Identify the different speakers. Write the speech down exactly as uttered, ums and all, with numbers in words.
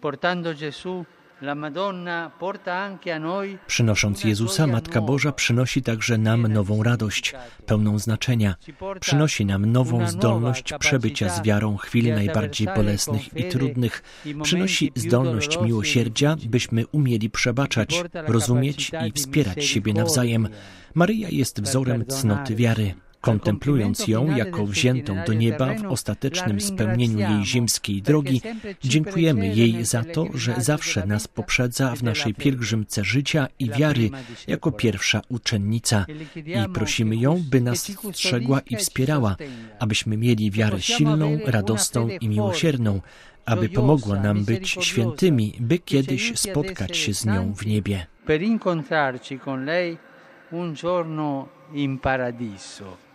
Speaker 1: Przynosząc Jezusa, Matka Boża przynosi także nam nową radość, pełną znaczenia. Przynosi nam nową zdolność przebycia z wiarą chwil najbardziej bolesnych i trudnych. Przynosi zdolność miłosierdzia, byśmy umieli przebaczać, rozumieć i wspierać siebie nawzajem. Maryja jest wzorem cnoty wiary. Kontemplując ją jako wziętą do nieba w ostatecznym spełnieniu jej ziemskiej drogi, dziękujemy jej za to, że zawsze nas poprzedza w naszej pielgrzymce życia i wiary jako pierwsza uczennica i prosimy ją, by nas strzegła i wspierała, abyśmy mieli wiarę silną, radosną i miłosierną, aby pomogła nam być świętymi, by kiedyś spotkać się z nią w niebie.
Speaker 2: Un giorno in paradiso.